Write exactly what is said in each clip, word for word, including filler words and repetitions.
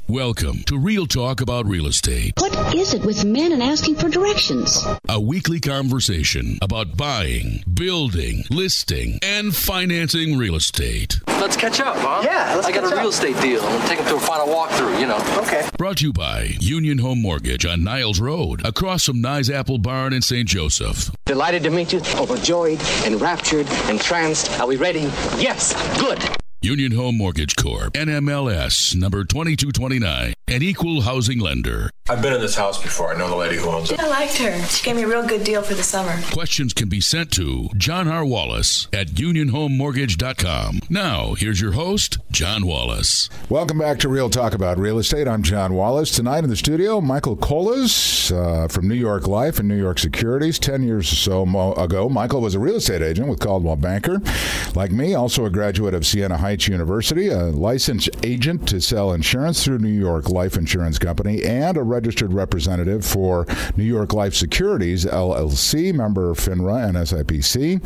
Welcome to Real Talk About Real Estate. What is it with men and asking for directions? A weekly conversation about buying, building, listing, and financing real estate. Let's catch up, huh? Yeah, let's I got catch a real up. estate deal. I'll take them to a final walkthrough, you know. Okay. Brought to you by Union Home Mortgage on Niles Road, across from Nye's Apple Barn in Saint Joseph. Delighted to meet you. Overjoyed, enraptured, entranced. Are we ready? Yes. Good. Union Home Mortgage Corp, N M L S, number twenty-two twenty-nine, an equal housing lender. I've been in this house before. I know the lady who owns it. I liked her. She gave me a real good deal for the summer. Questions can be sent to John R. Wallace at union home mortgage dot com. Now, here's your host, John Wallace. Welcome back to Real Talk About Real Estate. I'm John Wallace. Tonight in the studio, Michael Colas uh, from New York Life and New York Securities. Ten years or so mo- ago, Michael was a real estate agent with Coldwell Banker. Like me, also a graduate of Siena Heights University, a licensed agent to sell insurance through New York Life Insurance Company, and a registered representative for New York Life Securities, L L C, member FINRA and S I P C.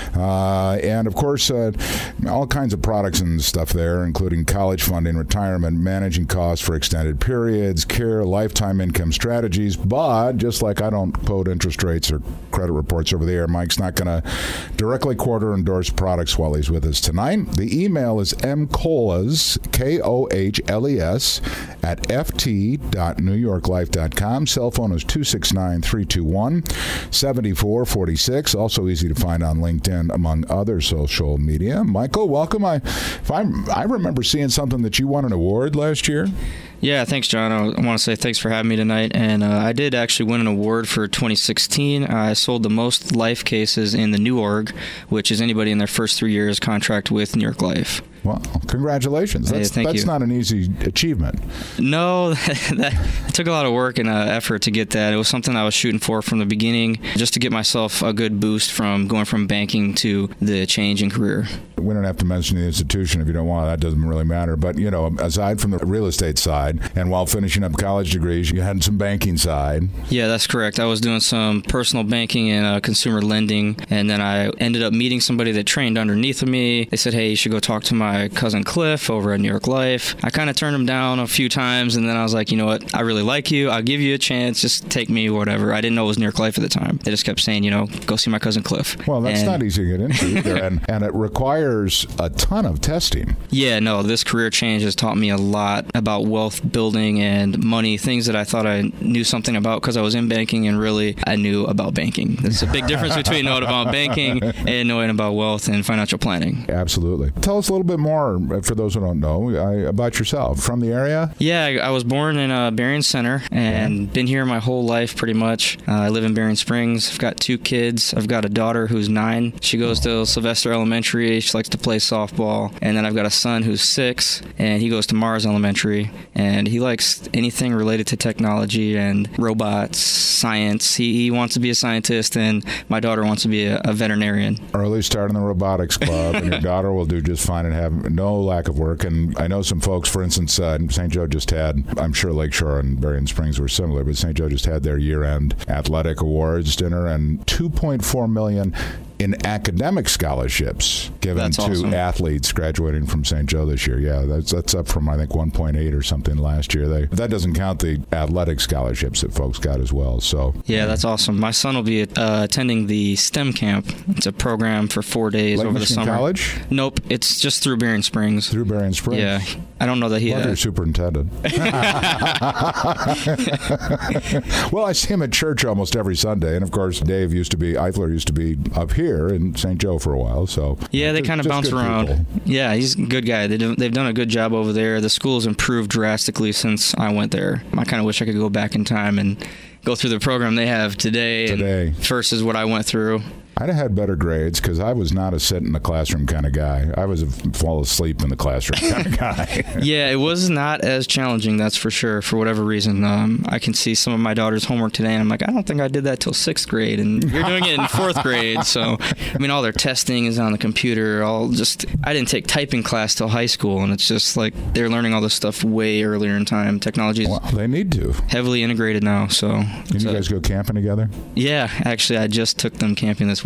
Uh, and, of course, uh, all kinds of products and stuff there, including college funding, retirement, managing costs for extended periods, care, lifetime income strategies. But just like I don't quote interest rates or credit reports over the air, Mike's not going to directly quote or endorse products while he's with us tonight. The email is mcohles, K O H L E S, at f t dot new york life dot com. Cell phone is two six nine, three two one, seven four four six. Also easy to find on LinkedIn, among other social media. Michael, welcome. I, if I, I remember seeing something that you won an award last year. Yeah, thanks, John. I want to say thanks for having me tonight. And uh, I did actually win an award for twenty sixteen. I sold the most life cases in the new org, which is anybody in their first three years contract with New York Life. Well, congratulations. That's, hey, thank that's you. not an easy achievement. No, that, it took a lot of work and uh, effort to get that. It was something I was shooting for from the beginning, just to get myself a good boost from going from banking to the change in career. We don't have to mention the institution if you don't want. That doesn't really matter. But, you know, aside from the real estate side, and while finishing up college degrees, you had some banking side. Yeah, that's correct. I was doing some personal banking and uh, consumer lending, and then I ended up meeting somebody that trained underneath of me. They said, hey, you should go talk to my cousin Cliff over at New York Life. I kind of turned him down a few times, and then I was like, you know what? I really like you. I'll give you a chance. Just take me, whatever. I didn't know it was New York Life at the time. They just kept saying, you know, go see my cousin Cliff. Well, that's and, not easy to get into either, and, and it requires a ton of testing. Yeah, no, this career change has taught me a lot about wealth building and money, things that I thought I knew something about because I was in banking, and really I knew about banking. There's a big difference between knowing about banking and knowing about wealth and financial planning. Absolutely. Tell us a little bit more, for those who don't know, I, about yourself. From the area? Yeah, I, I was born in uh, Berrien Center and yeah. been here my whole life pretty much. Uh, I live in Berrien Springs. I've got two kids. I've got a daughter who's nine. She goes oh. to Sylvester Elementary. She likes to play softball. And then I've got a son who's six, and he goes to Mars Elementary. And he likes anything related to technology and robots, science. He, he wants to be a scientist, and my daughter wants to be a, a veterinarian. Early start in the robotics club, and your daughter will do just fine and have no lack of work. And I know some folks, for instance, uh, Saint Joe just had, I'm sure Lakeshore and Berrien Springs were similar, but Saint Joe just had their year-end athletic awards dinner, and two point four million dollars in academic scholarships given that's to awesome. Athletes graduating from Saint Joe this year. Yeah, that's that's up from, I think, one point eight or something last year. They, that doesn't count the athletic scholarships that folks got as well. So yeah, that's awesome. My son will be uh, attending the STEM camp. It's a program for four days Lake over Michigan the summer. College? Nope, it's just through Berrien Springs. Through Berrien Springs? Yeah. I don't know that he Love had. your superintendent. Well, I see him at church almost every Sunday. And, of course, Dave used to be, Eifler used to be up here in Saint Joe for a while. So yeah, they just, kind of bounce around. People. Yeah, he's a good guy. They do, they've done a good job over there. The school's improved drastically since I went there. I kind of wish I could go back in time and go through the program they have today, today. And versus what I went through. I'd have had better grades because I was not a sit in the classroom kind of guy. I was a fall asleep in the classroom kind of guy. Yeah, it was not as challenging, that's for sure, for whatever reason. Um, I can see some of my daughter's homework today, and I'm like, I don't think I did that till sixth grade, and you're doing it in fourth grade. So, I mean, all their testing is on the computer. All just, I didn't take typing class till high school, and it's just like they're learning all this stuff way earlier in time. Technology is well, they need to. heavily integrated now. So, Did you guys go camping together? Yeah, actually, I just took them camping this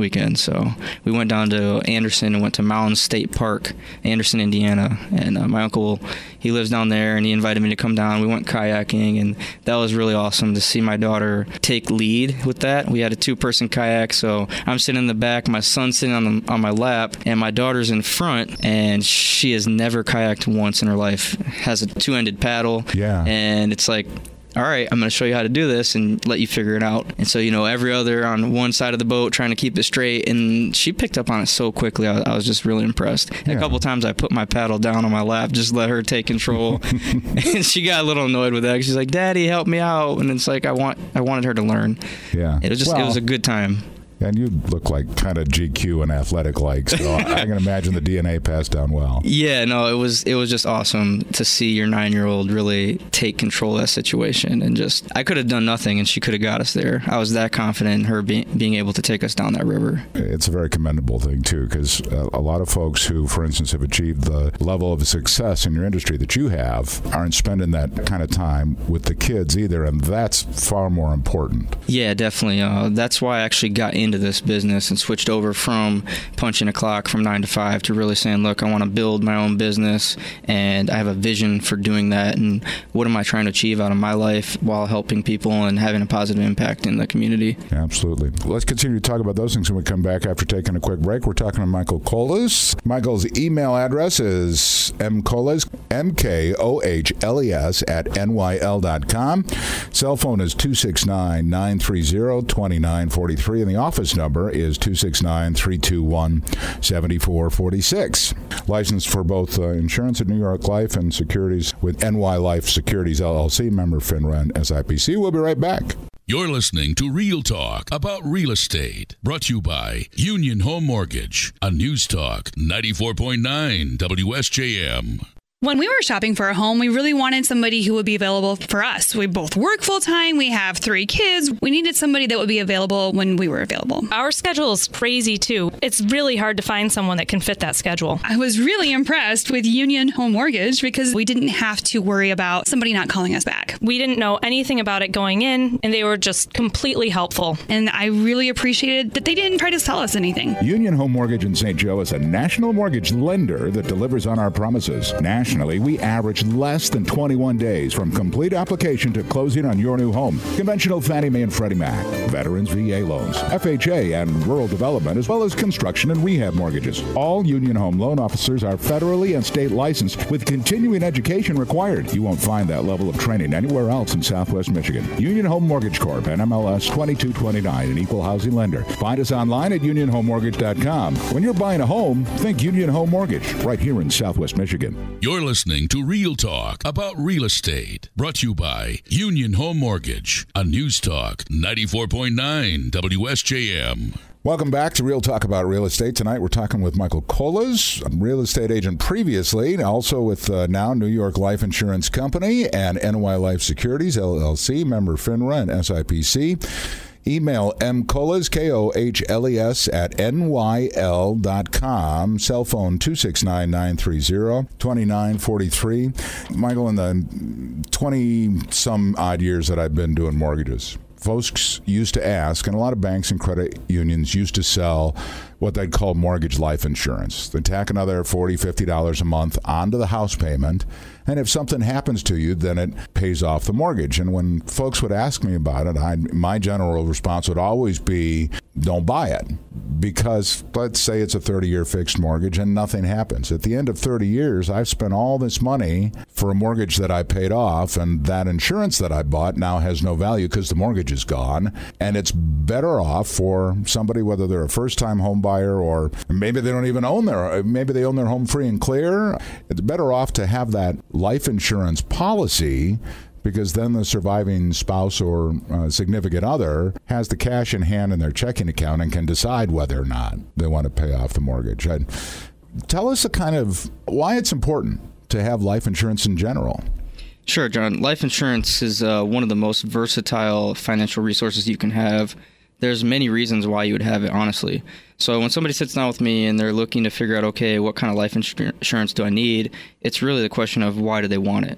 weekend. So we went down to Anderson and went to Mountain State Park, Anderson, Indiana. And uh, my uncle, he lives down there, and he invited me to come down. We went kayaking, and that was really awesome to see my daughter take lead with that. We had a two-person kayak, so I'm sitting in the back, my son's sitting on the, on my lap, and my daughter's in front, and she has never kayaked once in her life. Has a two-ended paddle, yeah, and it's like, all right, I'm going to show you how to do this and let you figure it out. And so, you know, every other on one side of the boat trying to keep it straight, and she picked up on it so quickly. I, I was just really impressed. Yeah. A couple of times I put my paddle down on my lap, just let her take control. And she got a little annoyed with that. She's like, Daddy, help me out. And it's like, I want, I wanted her to learn. Yeah. It was just, well, it was a good time. And you look like kind of G Q and athletic-like, so I can imagine the D N A passed down well. Yeah, no, it was it was just awesome to see your nine-year-old really take control of that situation, and just, I could have done nothing, and she could have got us there. I was that confident in her being being able to take us down that river. It's a very commendable thing, too, because a lot of folks who, for instance, have achieved the level of success in your industry that you have aren't spending that kind of time with the kids either, and that's far more important. Yeah, definitely. Uh, that's why I actually got into this business and switched over from punching a clock from nine to five to really saying, look, I want to build my own business, and I have a vision for doing that, and what am I trying to achieve out of my life while helping people and having a positive impact in the community. Absolutely. Let's continue to talk about those things when we come back after taking a quick break. We're talking to Michael Colas. Michael's email address is mcolas, M K O H L E S, at N Y L dot com. Cell phone is two six nine, nine three zero, two nine four three, and the office number is two six nine, three two one, seven four four six. Licensed for both uh, insurance at New York Life and securities with N Y Life Securities, L L C, member FINRA and S I P C. We'll be right back. You're listening to Real Talk about real estate, brought to you by Union Home Mortgage on News Talk ninety-four point nine W S J M. When we were shopping for a home, we really wanted somebody who would be available for us. We both work full-time. We have three kids. We needed somebody that would be available when we were available. Our schedule is crazy, too. It's really hard to find someone that can fit that schedule. I was really impressed with Union Home Mortgage because we didn't have to worry about somebody not calling us back. We didn't know anything about it going in, and they were just completely helpful. And I really appreciated that they didn't try to sell us anything. Union Home Mortgage in Saint Joe is a national mortgage lender that delivers on our promises. National Nationally, we average less than twenty-one days from complete application to closing on your new home. Conventional Fannie Mae and Freddie Mac, Veterans V A loans, F H A and rural development, as well as construction and rehab mortgages. All Union Home loan officers are federally and state licensed with continuing education required. You won't find that level of training anywhere else in Southwest Michigan. Union Home Mortgage Corp and M L S twenty-two twenty-nine, an equal housing lender. Find us online at union home mortgage dot com. When you're buying a home, think Union Home Mortgage, right here in Southwest Michigan. You're listening to Real Talk about real estate, brought to you by Union Home Mortgage on News Talk ninety-four point nine W S J M. Welcome back to Real Talk about real estate. Tonight we're talking with Michael Colas, a real estate agent previously, also with uh, now New York Life Insurance Company and N Y Life Securities, L L C, member FINRA and S I P C. Email mcolas, K O H L E S, at N Y L dot com. Cell phone two six nine, nine three zero, two nine four three. Michael, in the twenty-some odd years that I've been doing mortgages, folks used to ask, and a lot of banks and credit unions used to sell what they'd call mortgage life insurance. They'd tack another forty dollars, fifty dollars a month onto the house payment, and if something happens to you, then it pays off the mortgage. And when folks would ask me about it, I, my general response would always be, don't buy it. Because let's say it's a thirty-year fixed mortgage and nothing happens. At the end of thirty years, I've spent all this money for a mortgage that I paid off, and that insurance that I bought now has no value because the mortgage is gone. And it's better off for somebody, whether they're a first-time home buyer or maybe they don't even own their, maybe they own their home free and clear. It's better off to have that life insurance policy, because then the surviving spouse or uh, significant other has the cash in hand in their checking account and can decide whether or not they want to pay off the mortgage. I'd, tell us a kind of why it's important to have life insurance in general. Sure, John. Life insurance is uh, one of the most versatile financial resources you can have. There's many reasons why you would have it, honestly. So when somebody sits down with me and they're looking to figure out, okay, what kind of life insur- insurance do I need? It's really the question of why do they want it?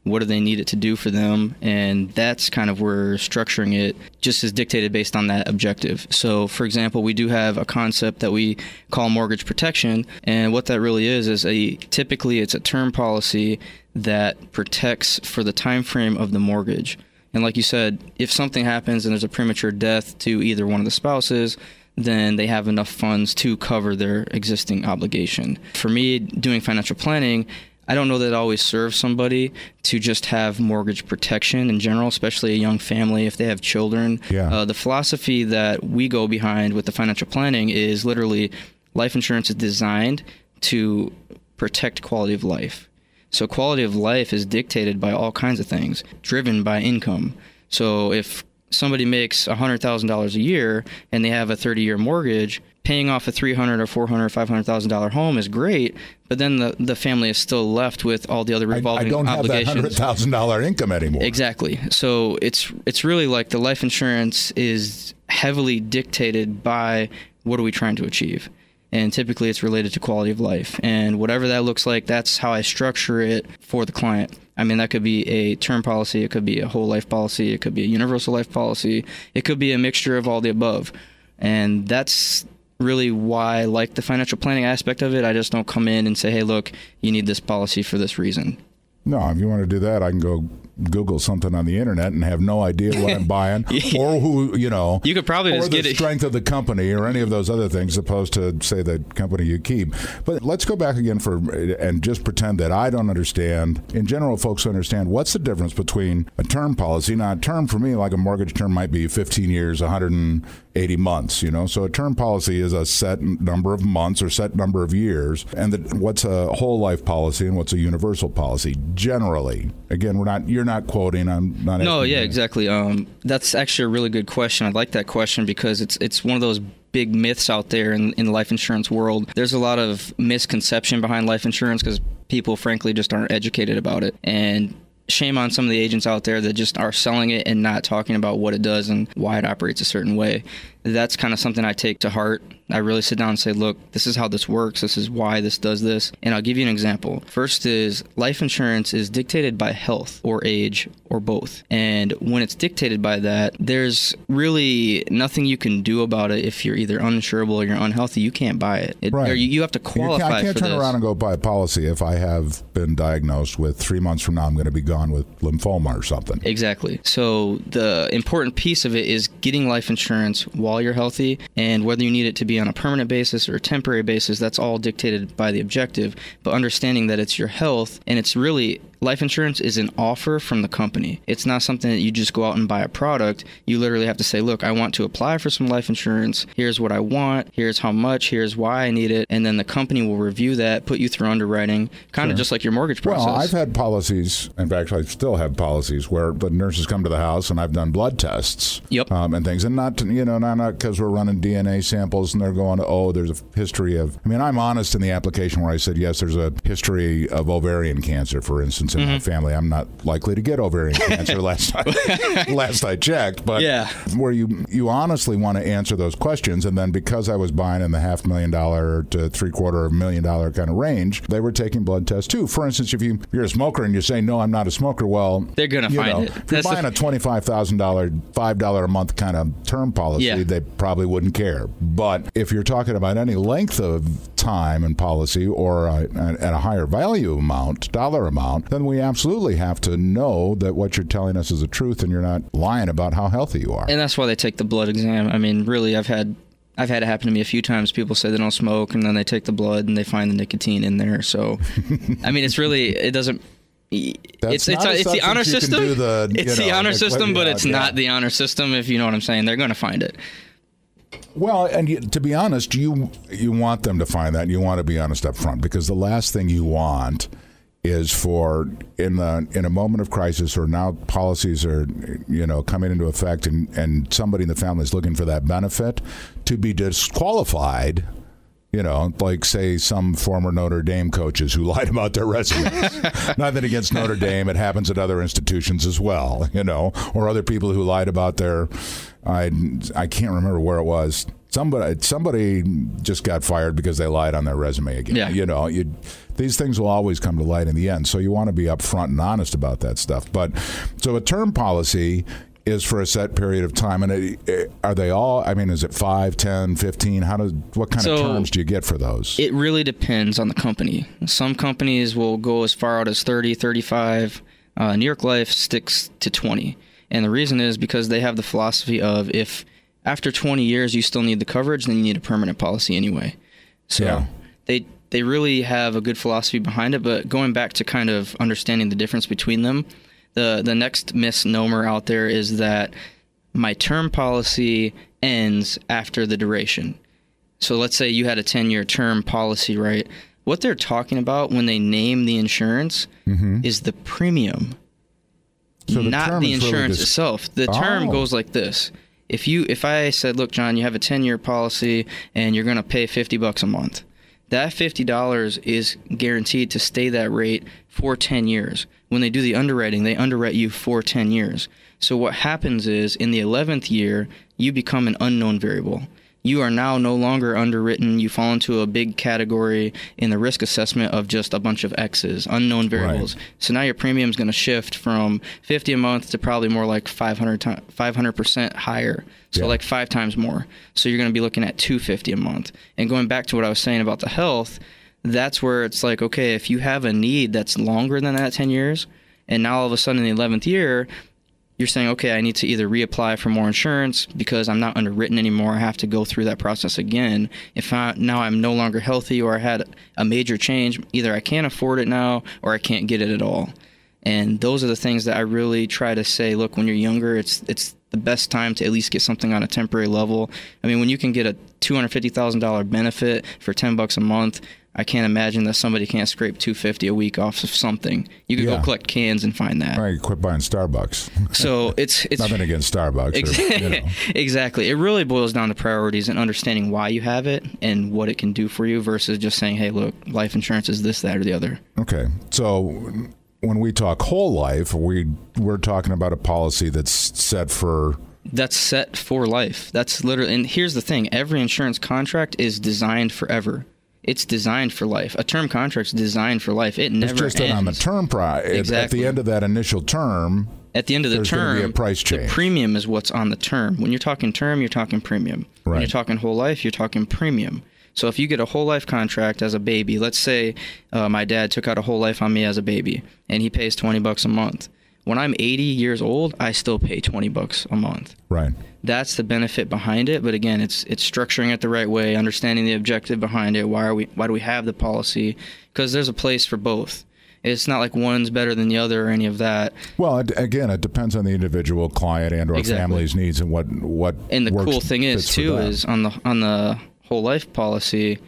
what do they need it to do for them, and that's kind of where structuring it just is dictated based on that objective. So, for example, we do have a concept that we call mortgage protection, and what that really is is a typically it's a term policy that protects for the time frame of the mortgage. And like you said, if something happens and there's a premature death to either one of the spouses, then they have enough funds to cover their existing obligation. For me, doing financial planning, I don't know that it always serves somebody to just have mortgage protection in general, especially a young family if they have children. Yeah. Uh, the philosophy that we go behind with the financial planning is literally life insurance is designed to protect quality of life. So quality of life is dictated by all kinds of things, driven by income. So if somebody makes one hundred thousand dollars a year and they have a thirty-year mortgage, paying off a three hundred thousand dollars or four hundred thousand dollars, five hundred thousand dollars home is great, but then the, the family is still left with all the other revolving I, I don't obligations. have that one hundred thousand dollars income anymore. Exactly. So it's it's really like the life insurance is heavily dictated by what are we trying to achieve. And typically it's related to quality of life. And whatever that looks like, that's how I structure it for the client. I mean, that could be a term policy, it could be a whole life policy, it could be a universal life policy, it could be a mixture of all the above. And that's really why I like the financial planning aspect of it. I just don't come in and say, hey, look, you need this policy for this reason. No, if you want to do that, I can go Google something on the internet and have no idea what I'm buying yeah. or who, you know, you could probably or just the get it. strength of the company or any of those other things, opposed to, say, the company you keep. But let's go back again for and just pretend that I don't understand. In general, folks understand what's the difference between a term policy. Now, a term for me, like a mortgage term, might be fifteen years, one hundred eighty months, you know. So a term policy is a set number of months or set number of years. And the, what's a whole life policy and what's a universal policy? Generally, again, we're not. You're not quoting. I'm not. No, yeah, you. exactly. Um, that's actually a really good question. I like that question because it's it's one of those big myths out there in, in the life insurance world. There's a lot of misconception behind life insurance because people, frankly, just aren't educated about it. And shame on some of the agents out there that just are selling it and not talking about what it does and why it operates a certain way. That's kind of something I take to heart. I really sit down and say, look, this is how this works. This is why this does this. And I'll give you an example. First is life insurance is dictated by health or age or both. And when it's dictated by that, there's really nothing you can do about it. If you're either uninsurable or you're unhealthy, you can't buy it. it right. Or you, you have to qualify for this. I can't turn around and go buy a policy if I have been diagnosed with three months from now I'm going to be gone with lymphoma or something. Exactly. So the important piece of it is getting life insurance while you're healthy, and whether you need it to be on a permanent basis or a temporary basis, that's all dictated by the objective. But understanding that it's your health, and it's really, life insurance is an offer from the company. It's not something that you just go out and buy a product. You literally have to say, look, I want to apply for some life insurance. Here's what I want. Here's how much. Here's why I need it. And then the company will review that, put you through underwriting, kind sure. of just like your mortgage process. Well, I've had policies, in fact, I still have policies where the nurses come to the house and I've done blood tests yep. um, and things. And not, to, you know, not because we're running D N A samples and they're going, oh, there's a history of, I mean, I'm honest in the application where I said, yes, there's a history of ovarian cancer, for instance, in mm-hmm. my family. I'm not likely to get ovarian cancer last time, last I checked. But yeah. where you, you honestly want to answer those questions. And then because I was buying in the half million dollar to three quarter of a million dollar kind of range, they were taking blood tests too. For instance, if, you, if you're a smoker and you say, no, I'm not a smoker, well, they're going to find know, it. If you're That's buying the... a twenty-five thousand dollars, five dollars a month kind of term policy, yeah. they probably wouldn't care. But if you're talking about any length of time and policy or a, at a higher value amount, dollar amount, then we absolutely have to know that what you're telling us is the truth and you're not lying about how healthy you are. And that's why they take the blood exam. I mean, really, I've had I've had it happen to me a few times. People say they don't smoke, and then they take the blood and they find the nicotine in there. So, I mean, it's really, it doesn't, That's it's it's, a, it's the honor system. The, it's know, the honor the system, but it's yeah. not the honor system, if you know what I'm saying. They're going to find it. Well, and you, to be honest, you you want them to find that. You want to be honest up front, because the last thing you want is for in the in a moment of crisis, or now policies are you know coming into effect, and, and somebody in the family is looking for that benefit, to be disqualified. You know, like, say, some former Notre Dame coaches who lied about their resumes. Nothing against Notre Dame. It happens at other institutions as well, you know, or other people who lied about their, I, I can't remember where it was, somebody somebody just got fired because they lied on their resume again. Yeah. You know, you, these things will always come to light in the end. So you want to be upfront and honest about that stuff. But so a term policy is for a set period of time, and it, it, are they all? I mean, is it five, ten, fifteen? How does what kind so of terms do you get for those? It really depends on the company. Some companies will go as far out as thirty, thirty-five. Uh, New York Life sticks to twenty, and the reason is because they have the philosophy of if after twenty years you still need the coverage, then you need a permanent policy anyway. So yeah. they they really have a good philosophy behind it. But going back to kind of understanding the difference between them. The the next misnomer out there is that my term policy ends after the duration. So let's say you had a ten-year term policy, right? What they're talking about when they name the insurance mm-hmm. is the premium, so the not the insurance really just... itself. The oh. term goes like this. If you if I said, look, John, you have a ten-year policy and you're going to pay fifty bucks a month, that fifty dollars is guaranteed to stay that rate for ten years. When they do the underwriting, they underwrite you for ten years. So what happens is, in the eleventh year, you become an unknown variable. You are now no longer underwritten. You fall into a big category in the risk assessment of just a bunch of X's, unknown variables. Right. So now your premium is going to shift from fifty a month to probably more like five hundred percent higher. So yeah. like five times more. So you're going to be looking at two hundred fifty a month. And going back to what I was saying about the health, that's where it's like, okay, if you have a need that's longer than that ten years, and now all of a sudden in the eleventh year, you're saying, okay, I need to either reapply for more insurance because I'm not underwritten anymore. I have to go through that process again. If I, now I'm no longer healthy or I had a major change, either I can't afford it now or I can't get it at all. And those are the things that I really try to say, look, when you're younger, it's it's the best time to at least get something on a temporary level. I mean, when you can get a two hundred fifty thousand dollars benefit for ten bucks a month, I can't imagine that somebody can't scrape two hundred fifty dollars a week off of something. You could yeah. go collect cans and find that. Right, quit buying Starbucks. So it's it's nothing against Starbucks. Ex- or, you know. Exactly. It really boils down to priorities and understanding why you have it and what it can do for you versus just saying, hey, look, life insurance is this, that, or the other. Okay. So when we talk whole life, we we're talking about a policy that's set for... That's set for life. That's literally... And here's the thing. Every insurance contract is designed forever. It's designed for life. A term contract's designed for life. It never ends. It's just that on the term price. Exactly. At the end of that initial term, at the end of the there's term, going to be a price change. The premium is what's on the term. When you're talking term, you're talking premium. Right. When you're talking whole life, you're talking premium. So if you get a whole life contract as a baby, let's say uh, my dad took out a whole life on me as a baby, and he pays twenty bucks a month. When I'm eighty years old, I still pay twenty bucks a month. Right. That's the benefit behind it. But again, it's it's structuring it the right way, understanding the objective behind it. Why are we? Why do we have the policy? Because there's a place for both. It's not like one's better than the other or any of that. Well, it, again, it depends on the individual client and or exactly. family's needs and what what. And the works, cool thing is too is on the on the whole life policy,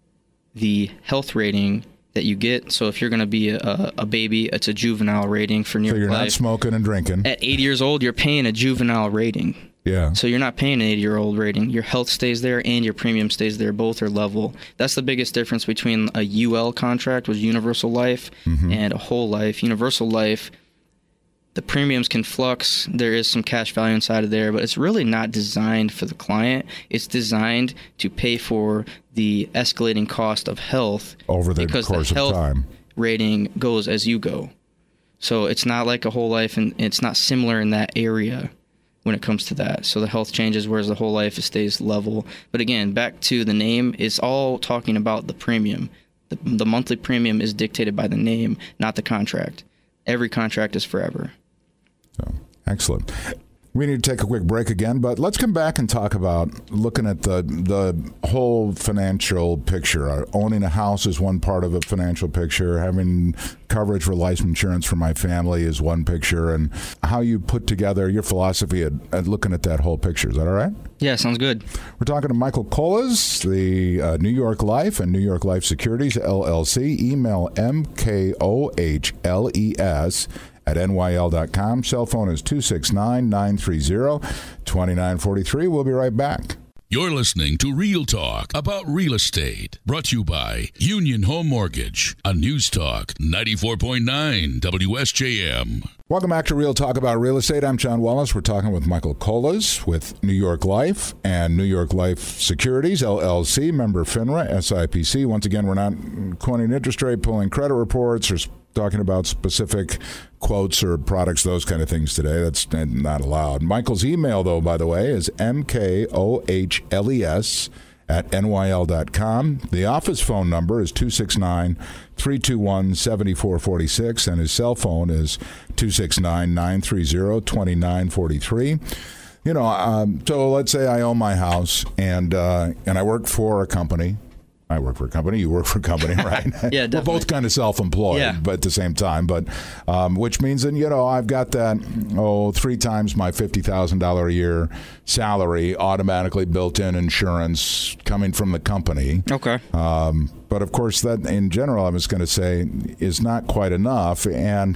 the health rating that you get. So if you're going to be a, a baby, it's a juvenile rating for New York Life. So you're Life. not smoking and drinking. At eighty years old, you're paying a juvenile rating. Yeah. So you're not paying an eighty-year-old rating. Your health stays there and your premium stays there. Both are level. That's the biggest difference between a U L contract with Universal Life mm-hmm. and a whole life. Universal Life, the premiums can flux. There is some cash value inside of there, but it's really not designed for the client. It's designed to pay for the escalating cost of health over the because course the health of time. Rating goes as you go. So it's not like a whole life, and it's not similar in that area when it comes to that. So the health changes, whereas the whole life it stays level. But again, back to the name, it's all talking about the premium. The, the monthly premium is dictated by the name, not the contract. Every contract is forever. So, excellent. We need to take a quick break again, but let's come back and talk about looking at the the whole financial picture. Uh, owning a house is one part of a financial picture. Having coverage for life insurance for my family is one picture, and how you put together your philosophy at, at looking at that whole picture. Is that all right? Yeah, sounds good. We're talking to Michael Colas, the uh, New York Life and New York Life Securities, L L C. Email M K O H L E S at N Y L dot com. Cell phone is two six nine, nine three zero, two nine four three. We'll be right back. You're listening to Real Talk about real estate, brought to you by Union Home Mortgage on News Talk ninety-four point nine W S J M. Welcome back to Real Talk about real estate. I'm John Wallace. We're talking with Michael Colas with New York Life and New York Life Securities, L L C, member FINRA, S I P C. Once again, we're not quoting interest rate, pulling credit reports, or talking about specific quotes or products, those kind of things today. That's not allowed. Michael's email, though, by the way, is M K O H L E S at N Y L dot com. The office phone number is two six nine, three two one, seven four four six, and his cell phone is two six nine, nine three zero, two nine four three. You know, um, so let's say I own my house, and uh, and I work for a company. I work for a company, you work for a company, right? Yeah, definitely. We're both kind of self-employed, yeah. but at the same time. But um, which means that, you know, I've got that, oh, three times my fifty thousand dollars a year salary, automatically built-in insurance coming from the company. Okay. Um, but, of course, that in general, I was going to say, is not quite enough. And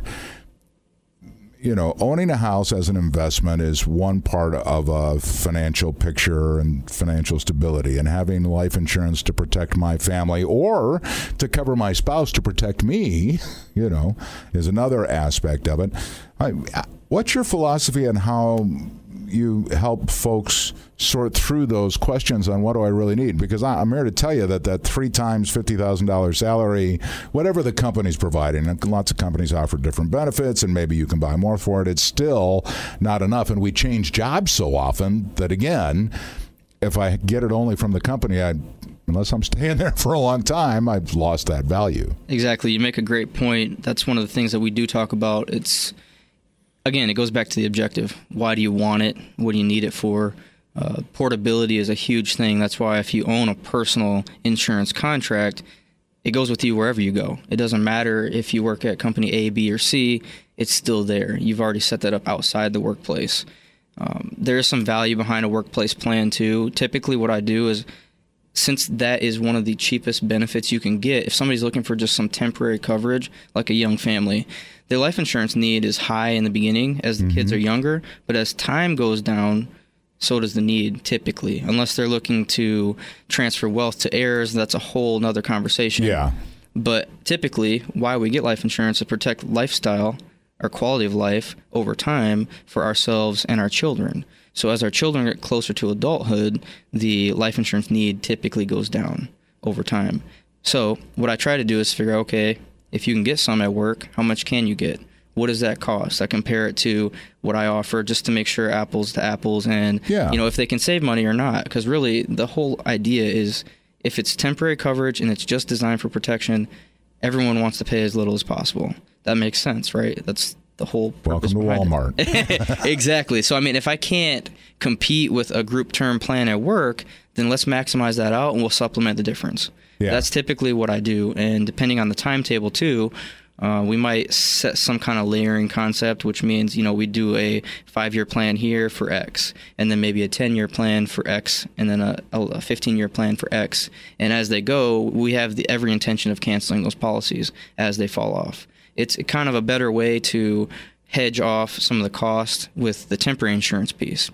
you know, owning a house as an investment is one part of a financial picture and financial stability, and having life insurance to protect my family or to cover my spouse to protect me, you know, is another aspect of it. I, what's your philosophy on how you help folks sort through those questions on what do I really need? Because I, I'm here to tell you that that three times fifty thousand dollars salary, whatever the company's providing, and lots of companies offer different benefits, and maybe you can buy more for it, it's still not enough. And we change jobs so often that, again, if I get it only from the company, I unless I'm staying there for a long time, I've lost that value. Exactly. You make a great point. That's one of the things that we do talk about. It's Again, it goes back to the objective. Why do you want it? What do you need it for? Uh, portability is a huge thing. That's why if you own a personal insurance contract, it goes with you wherever you go. It doesn't matter if you work at company A, B, or C. It's still there. You've already set that up outside the workplace. Um, there is some value behind a workplace plan, too. Typically what I do is, since that is one of the cheapest benefits you can get, if somebody's looking for just some temporary coverage, like a young family, their life insurance need is high in the beginning as the mm-hmm. kids are younger, but as time goes down, so does the need typically, unless they're looking to transfer wealth to heirs. That's a whole nother conversation. Yeah. But typically, why we get life insurance is to protect lifestyle or quality of life over time for ourselves and our children. So as our children get closer to adulthood, the life insurance need typically goes down over time. So what I try to do is figure out, okay, if you can get some at work, how much can you get? What does that cost? I compare it to what I offer just to make sure apples to apples and, yeah. you know, if they can save money or not. Because really, the whole idea is if it's temporary coverage and it's just designed for protection, everyone wants to pay as little as possible. That makes sense, right? That's the whole purpose. Welcome to Walmart. Exactly. So, I mean, if I can't compete with a group term plan at work, then let's maximize that out and we'll supplement the difference. Yeah. That's typically what I do. And depending on the timetable, too, uh, we might set some kind of layering concept, which means, you know, we do a five-year plan here for X, and then maybe a ten-year plan for X, and then a, a fifteen-year plan for X. And as they go, we have the every intention of canceling those policies as they fall off. It's kind of a better way to hedge off some of the cost with the temporary insurance piece.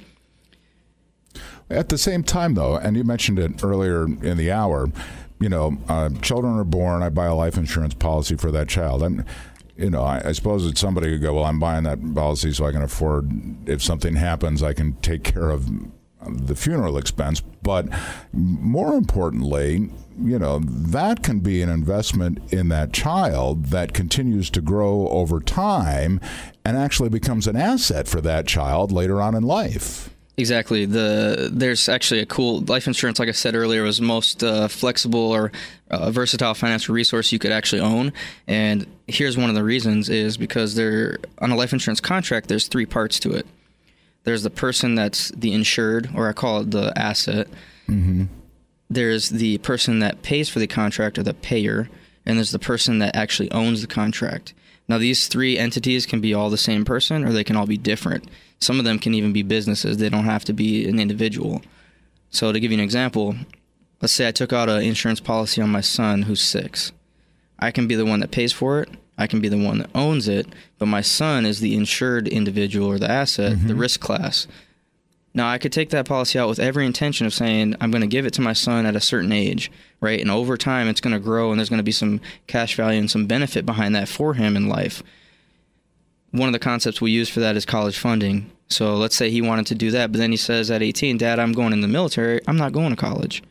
At the same time, though, and you mentioned it earlier in the hour, you know, uh, children are born, I buy a life insurance policy for that child. And, you know, I, I suppose that somebody could go, well, I'm buying that policy so I can afford, if something happens, I can take care of the funeral expense. But more importantly, you know, that can be an investment in that child that continues to grow over time and actually becomes an asset for that child later on in life. Exactly. The there's actually a cool life insurance, like I said earlier, was most uh, flexible or uh, versatile financial resource you could actually own. And here's one of the reasons is because there on a life insurance contract, there's three parts to it. There's the person that's the insured, or I call it the asset. Mm-hmm. There's the person that pays for the contract, or the payer, and there's the person that actually owns the contract. Now, these three entities can be all the same person, or they can all be different. Some of them can even be businesses. They don't have to be an individual. So to give you an example, let's say I took out an insurance policy on my son who's six. I can be the one that pays for it. I can be the one that owns it, but my son is the insured individual or the asset, mm-hmm. the risk class. Now, I could take that policy out with every intention of saying, I'm going to give it to my son at a certain age, right? And over time, it's going to grow, and there's going to be some cash value and some benefit behind that for him in life. One of the concepts we use for that is college funding. So let's say he wanted to do that, but then he says at eighteen, Dad, I'm going in the military. I'm not going to college.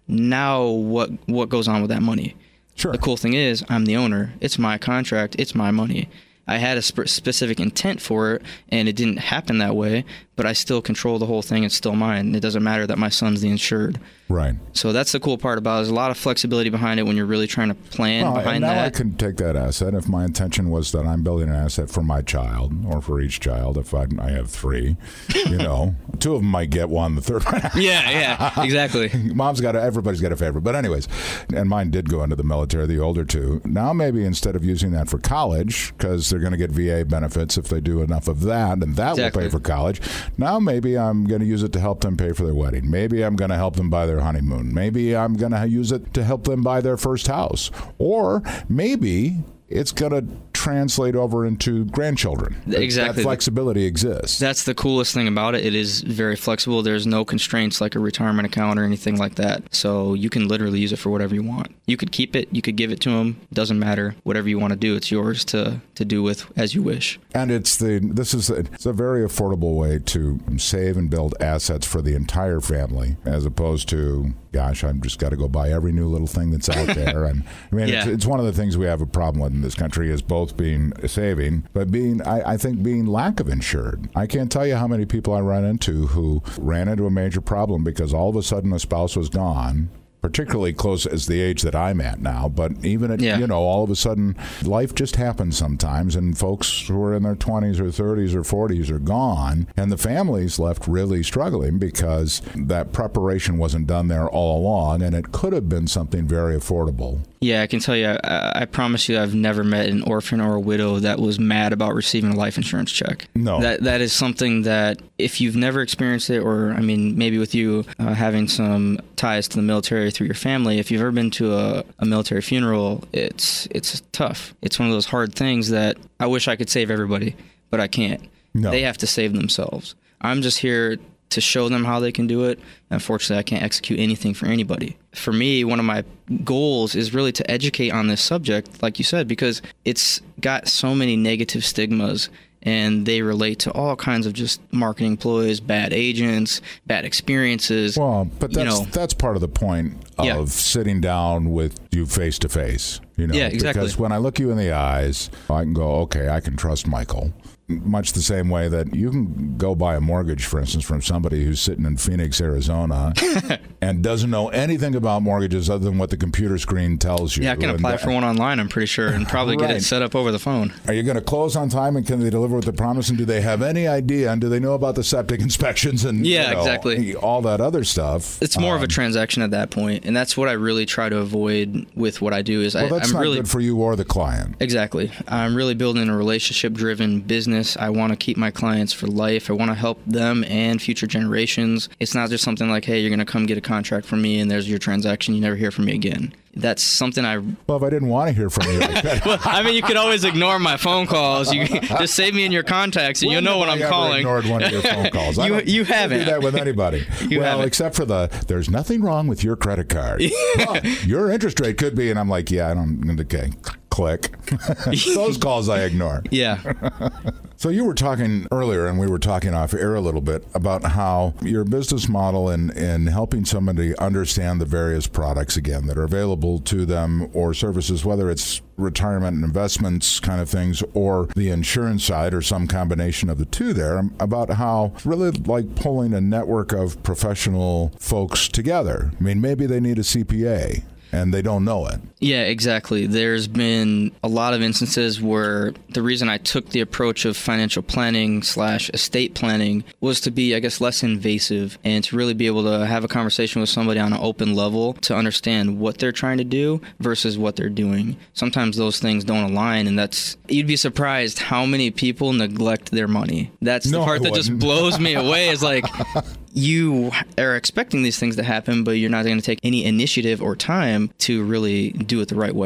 Now what what goes on with that money? Sure. The cool thing is I'm the owner. It's my contract. It's my money. I had a sp- specific intent for it, and it didn't happen that way, but I still control the whole thing. It's still mine. It doesn't matter that my son's the insured. Right. So that's the cool part about it. There's a lot of flexibility behind it when you're really trying to plan well, behind and now that. I can take that asset if my intention was that I'm building an asset for my child or for each child. If I, I have three, you know, two of them might get one, the third one. yeah, yeah, exactly. Mom's got a, everybody's got a favorite. But anyways, and mine did go into the military, the older two. Now maybe instead of using that for college, because they're going to get V A benefits if they do enough of that, and that exactly. will pay for college. Now maybe I'm going to use it to help them pay for their wedding. Maybe I'm going to help them buy their honeymoon. Maybe I'm going to use it to help them buy their first house. Or maybe it's going to translate over into grandchildren. Exactly. That flexibility exists. That's the coolest thing about it. It is very flexible. There's no constraints like a retirement account or anything like that. So you can literally use it for whatever you want. You could keep it. You could give it to them. Doesn't matter. Whatever you want to do, it's yours to, to do with as you wish. And it's the this is a, it's a very affordable way to save and build assets for the entire family, as opposed to, gosh, I've just got to go buy every new little thing that's out there. And I mean, yeah. it's, it's one of the things we have a problem with in this country is both being saving, but being, I, I think, being lack of insured. I can't tell you how many people I run into who ran into a major problem because all of a sudden a spouse was gone, particularly close as the age that I'm at now. But even at, yeah. you know, all of a sudden life just happens sometimes, and folks who are in their twenties or thirties or forties are gone, and the family's left really struggling because that preparation wasn't done there all along, and it could have been something very affordable. Yeah, I can tell you, I, I promise you I've never met an orphan or a widow that was mad about receiving a life insurance check. No. That That is something that if you've never experienced it, or, I mean, maybe with you uh, having some ties to the military through your family, if you've ever been to a, a military funeral, it's it's tough. It's one of those hard things that I wish I could save everybody, but I can't. No. They have to save themselves. I'm just here to show them how they can do it. Unfortunately, I can't execute anything for anybody. For me, one of my goals is really to educate on this subject, like you said, because it's got so many negative stigmas, and they relate to all kinds of just marketing ploys, bad agents, bad experiences. Well, but that's, you know, that's part of the point of yeah. sitting down with you face to face. You know, yeah, exactly. Because when I look you in the eyes, I can go, okay, I can trust Michael. Much the same way that you can go buy a mortgage, for instance, from somebody who's sitting in Phoenix, Arizona, and doesn't know anything about mortgages other than what the computer screen tells you. Yeah, I can and apply that, for one online, I'm pretty sure, and probably right. get it set up over the phone. Are you going to close on time, and can they deliver what they promise, and do they have any idea, and do they know about the septic inspections and yeah, you know, exactly. all that other stuff? It's more um, of a transaction at that point, and that's what I really try to avoid with what I do. Is well, I, that's I'm not really good for you or the client. Exactly. I'm really building a relationship-driven business. I want to keep my clients for life. I want to help them and future generations. It's not just something like, hey, you're going to come get a contract from me and there's your transaction. You never hear from me again. That's something I... Well, if I didn't want to hear from you... well, I mean, you could always ignore my phone calls. You just save me in your contacts and when you'll know when I I'm ever calling. ignored one of your phone calls. I you don't, you I don't haven't. do that with anybody. you well, haven't. except for the, there's nothing wrong with your credit card. But your interest rate could be, and I'm like, yeah, I don't... Okay, click. Those calls I ignore. Yeah. So you were talking earlier, and we were talking off air a little bit, about how your business model in, in helping somebody understand the various products, again, that are available to them, or services, whether it's retirement and investments kind of things, or the insurance side, or some combination of the two there, about how it's really like pulling a network of professional folks together. I mean, maybe they need a C P A. And they don't know it. Yeah, exactly. There's been a lot of instances where the reason I took the approach of financial planning slash estate planning was to be, I guess, less invasive and to really be able to have a conversation with somebody on an open level to understand what they're trying to do versus what they're doing. Sometimes those things don't align, and that's, you'd be surprised how many people neglect their money. That's the no, part I that wouldn't. just blows me away, is like, you are expecting these things to happen, but you're not going to take any initiative or time to really do it the right way.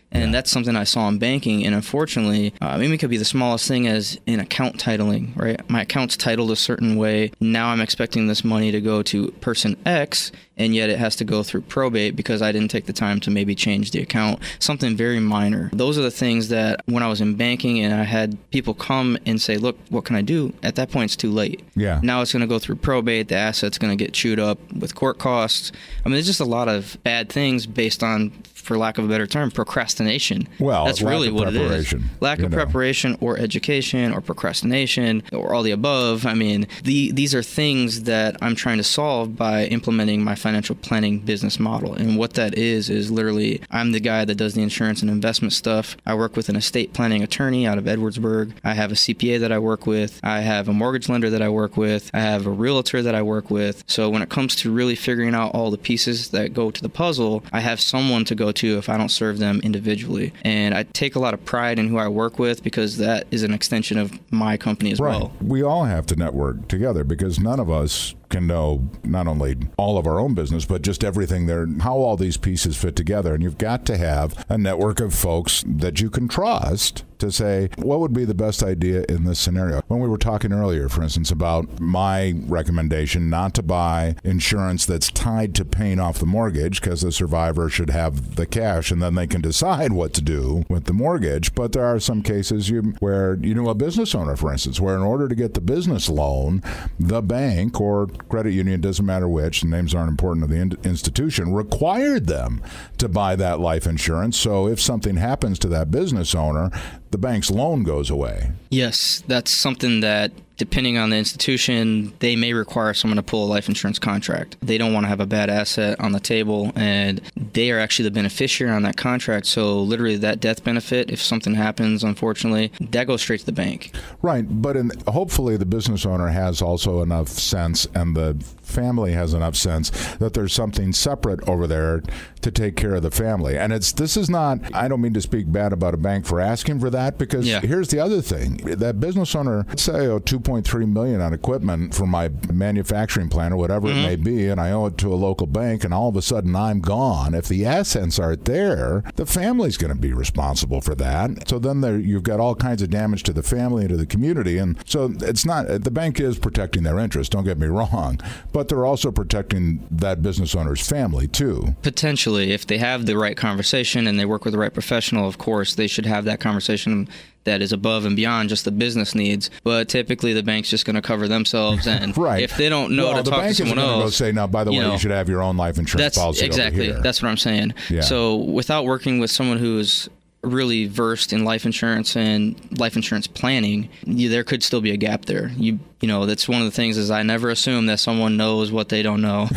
And Yeah. that's something I saw in banking. And unfortunately, uh, maybe it could be the smallest thing as in account titling, right? My account's titled a certain way. Now I'm expecting this money to go to person X, and yet it has to go through probate because I didn't take the time to maybe change the account. Something very minor. Those are the things that when I was in banking and I had people come and say, look, what can I do? At that point, it's too late. Yeah. Now it's going to go through probate. The asset's going to get chewed up with court costs. I mean, there's just a lot of bad things based on, for lack of a better term, procrastination. Well, that's lack really of what it is. preparation, Lack you of know. preparation or education or procrastination or all the above. I mean, the, these are things that I'm trying to solve by implementing my financial planning business model. And what that is, is literally I'm the guy that does the insurance and investment stuff. I work with an estate planning attorney out of Edwardsburg. I have a C P A that I work with. I have a mortgage lender that I work with. I have a realtor that I work with. So when it comes to really figuring out all the pieces that go to the puzzle, I have someone to go to if I don't serve them individually. And I take a lot of pride in who I work with because that is an extension of my company as Right. well. We all have to network together because none of us can know not only all of our own business, but just everything there, how all these pieces fit together. And you've got to have a network of folks that you can trust to say, what would be the best idea in this scenario? When we were talking earlier, for instance, about my recommendation not to buy insurance that's tied to paying off the mortgage because the survivor should have the cash and then they can decide what to do with the mortgage. But there are some cases you, where you know a business owner, for instance, where in order to get the business loan, the bank or credit union, doesn't matter which, the names aren't important to the in- institution, required them to buy that life insurance. So if something happens to that business owner, the bank's loan goes away. Yes, that's something that, depending on the institution, they may require someone to pull a life insurance contract. They don't want to have a bad asset on the table, and they are actually the beneficiary on that contract. So literally that death benefit, if something happens, unfortunately, that goes straight to the bank. Right, but in, hopefully the business owner has also enough sense and the family has enough sense that there's something separate over there to take care of the family. And it's this is not, I don't mean to speak bad about a bank for asking for that, because Yeah. here's the other thing. That business owner, let's say I owe two point three million dollars on equipment for my manufacturing plant or whatever Mm-hmm. it may be, and I owe it to a local bank, and all of a sudden I'm gone. If the assets aren't there, the family's going to be responsible for that. So then there, you've got all kinds of damage to the family and to the community. And so it's not, the bank is protecting their interests, don't get me wrong, but they're also protecting that business owner's family too. Potentially, if they have the right conversation and they work with the right professional, of course, they should have that conversation that is above and beyond just the business needs. But typically, the bank's just going to cover themselves, and Right. if they don't know well, to the talk bank to someone isn't going to go else, say, now, by the you way, know, you should have your own life insurance that's policy exactly over here. that's what I'm saying. Yeah. So without working with someone who is really versed in life insurance and life insurance planning, you, there could still be a gap there. You you know, that's one of the things is I never assume that someone knows what they don't know.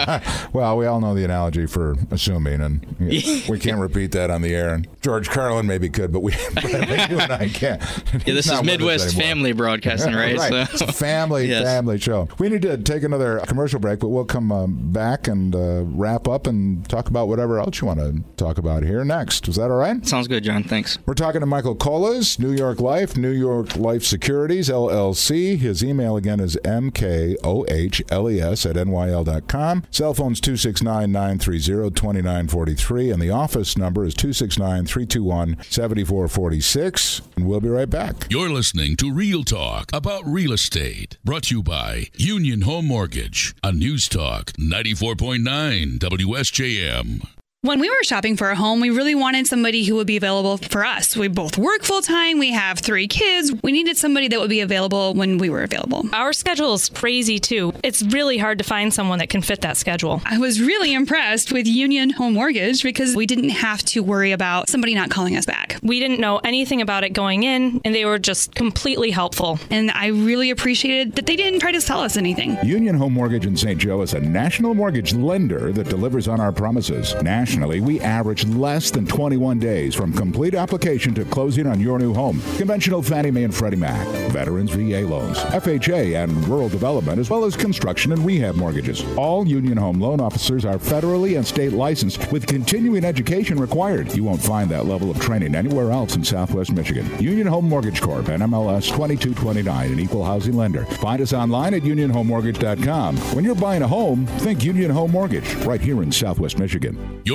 Well, we all know the analogy for assuming, and we can't repeat that on the air. And George Carlin maybe could, but we, but you and I can't. Yeah, He's this not is with us Midwest anymore. family broadcasting, right? right. So- It's a family, Yes. family show. We need to take another commercial break, but we'll come uh, back and uh, wrap up and talk about whatever else you want to talk about here next. Is that all right? Sounds good, John. Thanks. We're talking to Michael Colas, New York Life, New York Life Securities, L L C. His email again is M K O H L E S at N Y L dot com. Cell phone's two six nine, nine three zero, two nine four three, and the office number is two six nine, three two one, seven four four six. And we'll be right back. You're listening to Real Talk about real estate, brought to you by Union Home Mortgage on News Talk ninety-four point nine W S J M. When we were shopping for a home, we really wanted somebody who would be available for us. We both work full time. We have three kids. We needed somebody that would be available when we were available. Our schedule is crazy, too. It's really hard to find someone that can fit that schedule. I was really impressed with Union Home Mortgage because we didn't have to worry about somebody not calling us back. We didn't know anything about it going in, and they were just completely helpful. And I really appreciated that they didn't try to sell us anything. Union Home Mortgage in Saint Joe is a national mortgage lender that delivers on our promises. Nationally, we average less than twenty-one days from complete application to closing on your new home. Conventional Fannie Mae and Freddie Mac, Veterans V A loans, F H A and rural development, as well as construction and rehab mortgages. All Union Home loan officers are federally and state licensed with continuing education required. You won't find that level of training anywhere else in Southwest Michigan. Union Home Mortgage Corp and M L S twenty-two twenty-nine, an equal housing lender. Find us online at union home mortgage dot com. When you're buying a home, think Union Home Mortgage, right here in Southwest Michigan. You're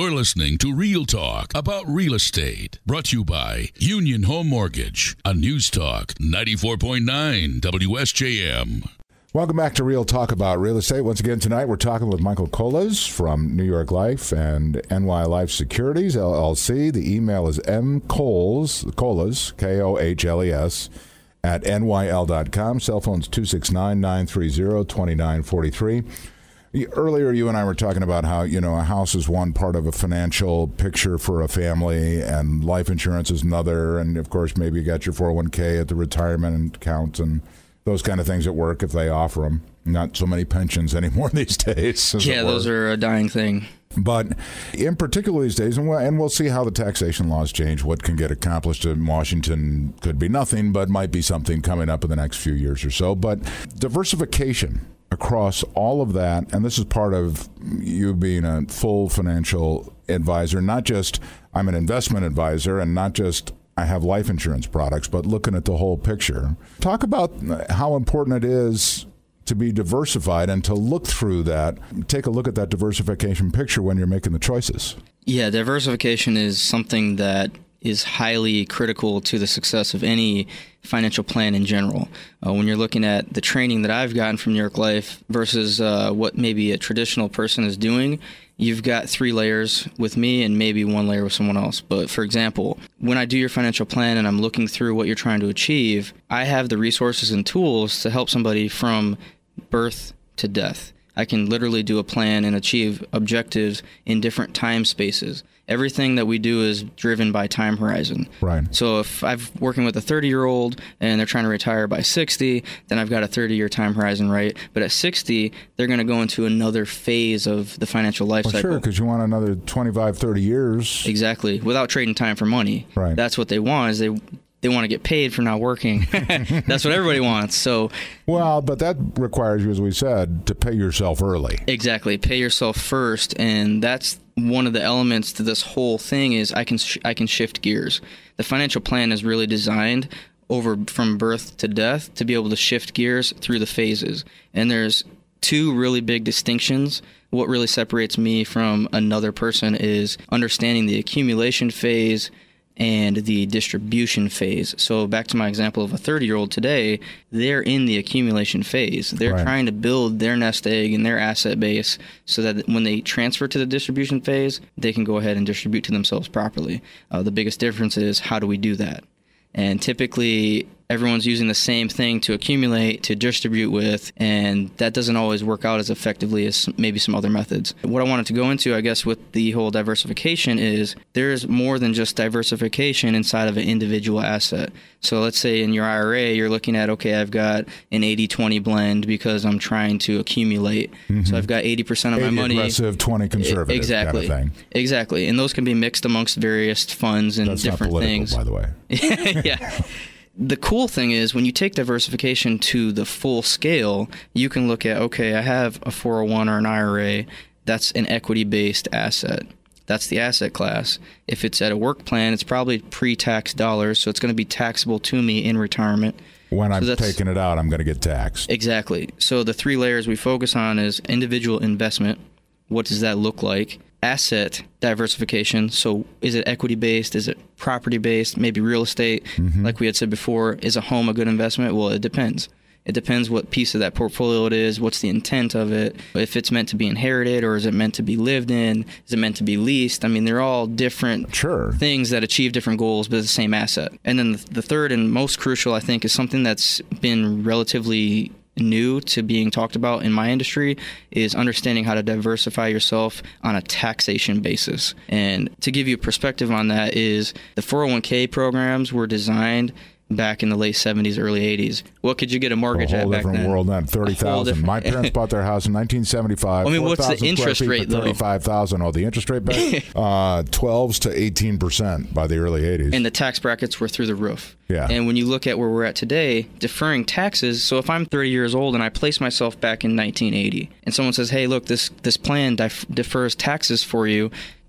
You're listening to Real Talk about real estate, brought to you by Union Home Mortgage on News Talk ninety-four point nine W S J M. Welcome back to Real Talk about real estate. Once again tonight, we're talking with Michael Colas from New York Life and N Y Life Securities, L L C. The email is mcoles, Colas, K O H L E S, at N Y L dot com. Cell phone's two six nine, nine three zero, two nine four three. Earlier, you and I were talking about how, you know, a house is one part of a financial picture for a family and life insurance is another. And, of course, maybe you got your four oh one k at the retirement account and those kind of things at work if they offer them. Not so many pensions anymore these days. Yeah, those are a dying thing. But in particular these days, and we'll, and we'll see how the taxation laws change, what can get accomplished in Washington could be nothing, but might be something coming up in the next few years or so. But diversification across all of that, and this is part of you being a full financial advisor, not just I'm an investment advisor and not just I have life insurance products, but looking at the whole picture. Talk about how important it is to be diversified and to look through that, take a look at that diversification picture when you're making the choices. Yeah, diversification is something that is highly critical to the success of any financial plan in general. Uh, when you're looking at the training that I've gotten from New York Life versus uh, what maybe a traditional person is doing, you've got three layers with me and maybe one layer with someone else. But for example, when I do your financial plan and I'm looking through what you're trying to achieve, I have the resources and tools to help somebody from birth to death. I can literally do a plan and achieve objectives in different time spaces. Everything that we do is driven by time horizon. Right. So if I'm working with a thirty-year-old and they're trying to retire by sixty, then I've got a thirty-year time horizon, right? But at sixty, they're going to go into another phase of the financial life well, cycle. Sure, because you want another twenty-five, thirty years. Exactly. Without trading time for money. Right. That's what they want, is they they want to get paid for not working. That's what everybody wants. So, well, but that requires you, as we said, to pay yourself early. Exactly. Pay yourself first, and that's one of the elements to this whole thing is I can sh- I can shift gears. The financial plan is really designed over from birth to death to be able to shift gears through the phases. And there's two really big distinctions. What really separates me from another person is understanding the accumulation phase and the distribution phase. So back to my example of a thirty-year-old today, they're in the accumulation phase. They're right. trying to build their nest egg and their asset base so that when they transfer to the distribution phase, they can go ahead and distribute to themselves properly. Uh, the biggest difference is, how do we do that? And typically, everyone's using the same thing to accumulate, to distribute with, and that doesn't always work out as effectively as maybe some other methods. What I wanted to go into, I guess, with the whole diversification is there's more than just diversification inside of an individual asset. So let's say in your I R A, you're looking at, okay, I've got an eighty twenty blend because I'm trying to accumulate. Mm-hmm. So I've got eighty percent of my money. eighty aggressive, twenty conservative exactly. kind of thing. Exactly. And those can be mixed amongst various funds and That's different not political, things. By the way. Yeah. The cool thing is when you take diversification to the full scale, you can look at, okay, I have a four oh one or an I R A. That's an equity-based asset. That's the asset class. If it's at a work plan, it's probably pre-tax dollars, so it's going to be taxable to me in retirement. When I'm so taking it out, I'm going to get taxed. Exactly. So the three layers we focus on is individual investment. What does that look like? Asset diversification. So is it equity-based? Is it property-based? Maybe real estate? Mm-hmm. Like we had said before, is a home a good investment? Well, it depends. It depends what piece of that portfolio it is, what's the intent of it, if it's meant to be inherited or is it meant to be lived in, is it meant to be leased? I mean, they're all different sure. things that achieve different goals, but it's the same asset. And then the third and most crucial, I think, is something that's been relatively new to being talked about in my industry is understanding how to diversify yourself on a taxation basis. And to give you a perspective on that is the four oh one k programs were designed back in the late seventies, early eighties. What could you get a mortgage at back then? A whole different world then. thirty thousand. My parents bought their house in nineteen seventy-five. I mean, what's the interest rate, though? thirty-five thousand. Oh, the interest rate back? uh, twelve to eighteen percent by the early eighties. And the tax brackets were through the roof. Yeah. And when you look at where we're at today, deferring taxes, so if I'm thirty years old and I place myself back in nineteen eighty, and someone says, hey, look, this, this plan dif- defers taxes for you, take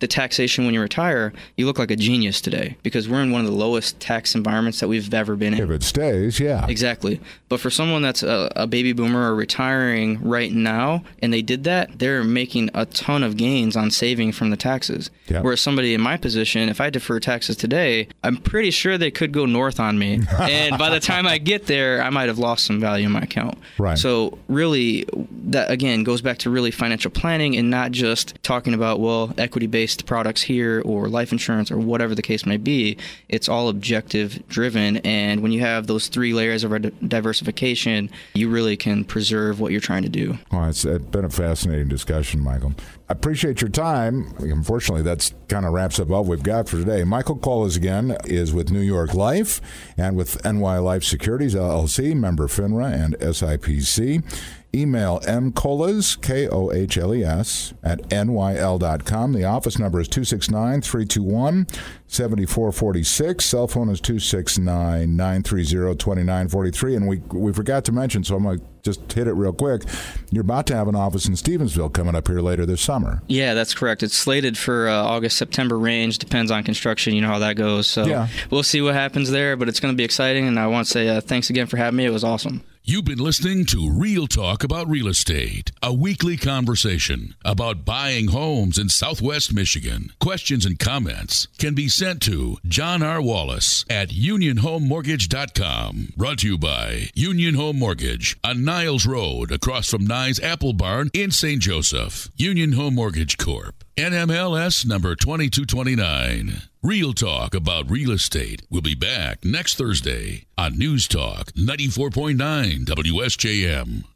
the taxation when you retire, you look like a genius today because we're in one of the lowest tax environments that we've ever been in. If it stays, yeah. Exactly. But for someone that's a, a baby boomer or retiring right now, and they did that, they're making a ton of gains on saving from the taxes. Yep. Whereas somebody in my position, if I defer taxes today, I'm pretty sure they could go north on me. And by the time I get there, I might have lost some value in my account. Right. So really, that again goes back to really financial planning and not just talking about, well, equity-based products here or life insurance or whatever the case may be. It's all objective driven. And when you have those three layers of diversification, you really can preserve what you're trying to do. Well, it's been a fascinating discussion, Michael. I appreciate your time. Unfortunately, that's kind of wraps up all we've got for today. Michael Colas, again, is with New York Life and with N Y Life Securities, L L C, member FINRA and S I P C. Email mcolas, K O H L E S, at N Y L dot com. The office number is two six nine, three two one, seven four four six. Cell phone is two six nine, nine three zero, two nine four three. And we we forgot to mention, so I'm going to just hit it real quick. You're about to have an office in Stevensville coming up here later this summer. Yeah, that's correct. It's slated for uh, August, September range. Depends on construction. You know how that goes. So yeah. We'll see what happens there, but it's going to be exciting. And I want to say uh, thanks again for having me. It was awesome. You've been listening to Real Talk About Real Estate, a weekly conversation about buying homes in Southwest Michigan. Questions and comments can be sent to John R. Wallace at union home mortgage dot com. Brought to you by Union Home Mortgage on Niles Road across from Nye's Apple Barn in Saint Joseph. Union Home Mortgage Corp. N M L S number twenty-two twenty-nine. Real Talk About Real Estate will be back next Thursday on News Talk ninety-four point nine W S J M.